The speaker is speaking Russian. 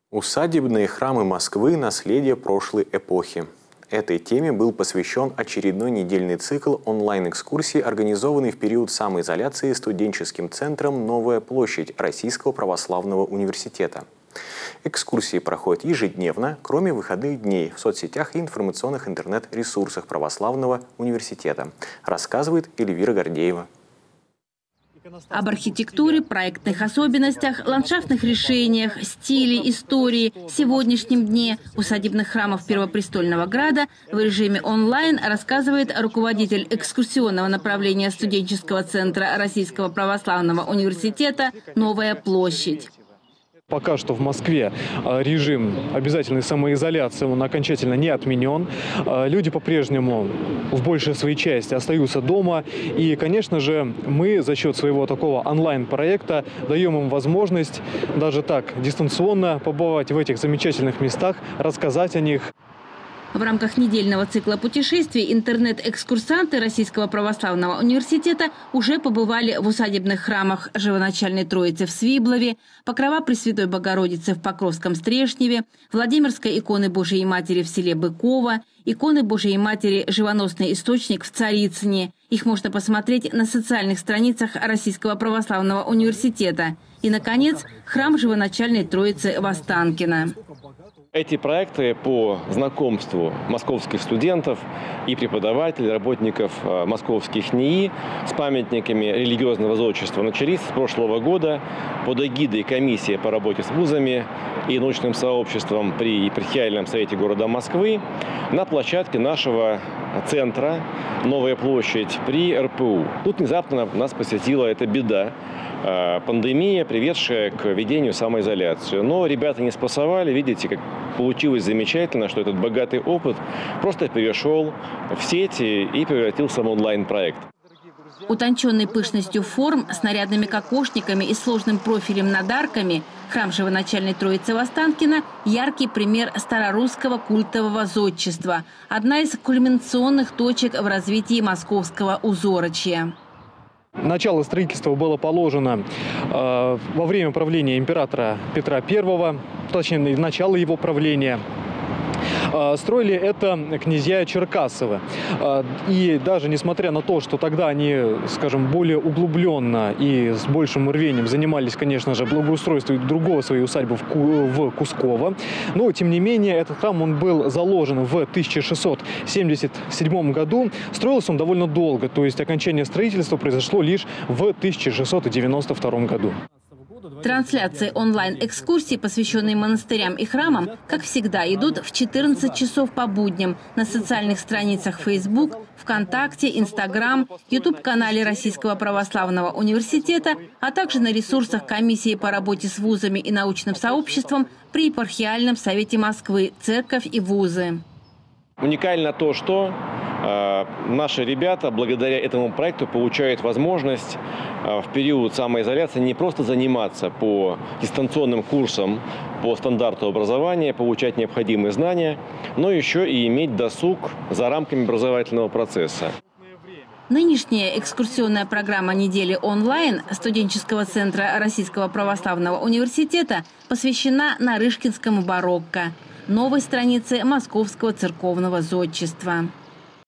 Усадебные храмы Москвы – наследие прошлой эпохи. Этой теме был посвящен очередной недельный цикл онлайн-экскурсий, организованный в период самоизоляции студенческим центром «Новая площадь» Российского православного университета. Экскурсии проходят ежедневно, кроме выходных дней, в соцсетях и информационных интернет-ресурсах православного университета, рассказывает Эльвира Гордеева. Об архитектуре, проектных особенностях, ландшафтных решениях, стиле, истории, сегодняшнем дне усадебных храмов Первопрестольного Града в режиме онлайн рассказывает руководитель экскурсионного направления студенческого центра Российского православного университета «Новая площадь». Пока что в Москве режим обязательной самоизоляции, он окончательно не отменен. Люди по-прежнему в большей своей части остаются дома. И, конечно же, мы за счет своего такого онлайн-проекта даем им возможность даже так дистанционно побывать в этих замечательных местах, рассказать о них. В рамках недельного цикла путешествий интернет-экскурсанты Российского православного университета уже побывали в усадебных храмах Живоначальной Троицы в Свиблове, Покрова Пресвятой Богородицы в Покровском Стрешневе, Владимирской иконы Божией Матери в селе Быково, иконы Божией Матери «Живоносный источник» в Царицыне. Их можно посмотреть на социальных страницах Российского православного университета. И, наконец, храм Живоначальной Троицы в Останкино. Эти проекты по знакомству московских студентов и преподавателей, работников московских НИИ с памятниками религиозного зодчества начались с прошлого года под эгидой комиссии по работе с вузами и научным сообществом при епархиальном совете города Москвы на площадке нашего центра «Новая площадь» при РПУ. Тут внезапно нас посетила эта беда. Пандемия, приведшая к введению самоизоляции. Но ребята не спасовали, видите, как получилось замечательно, что этот богатый опыт просто перешел в сети и превратился в онлайн-проект. Утонченной пышностью форм, с нарядными кокошниками и сложным профилем над арками, храм Живоначальной Троицы в Останкино – яркий пример старорусского культового зодчества, одна из кульминационных точек в развитии московского узорочья. Начало строительства было положено во время правления императора Петра I, точнее, начало его правления. Строили это князья Черкасовы. И даже несмотря на то, что тогда они, скажем, более углубленно и с большим рвением занимались, конечно же, благоустройством другого своей усадьбы в Кусково, но, тем не менее, этот храм он был заложен в 1677 году. Строился он довольно долго, то есть окончание строительства произошло лишь в 1692 году. Трансляции онлайн-экскурсий, посвященные монастырям и храмам, как всегда, идут в 14 часов по будням на социальных страницах Facebook, ВКонтакте, Instagram, YouTube-канале Российского православного университета, а также на ресурсах комиссии по работе с вузами и научным сообществом при епархиальном совете Москвы, церковь и вузы. Уникально то, что наши ребята благодаря этому проекту получают возможность в период самоизоляции не просто заниматься по дистанционным курсам по стандарту образования, получать необходимые знания, но еще и иметь досуг за рамками образовательного процесса. Нынешняя экскурсионная программа недели онлайн студенческого центра Российского православного университета посвящена Нарышкинскому барокко, новой странице московского церковного зодчества.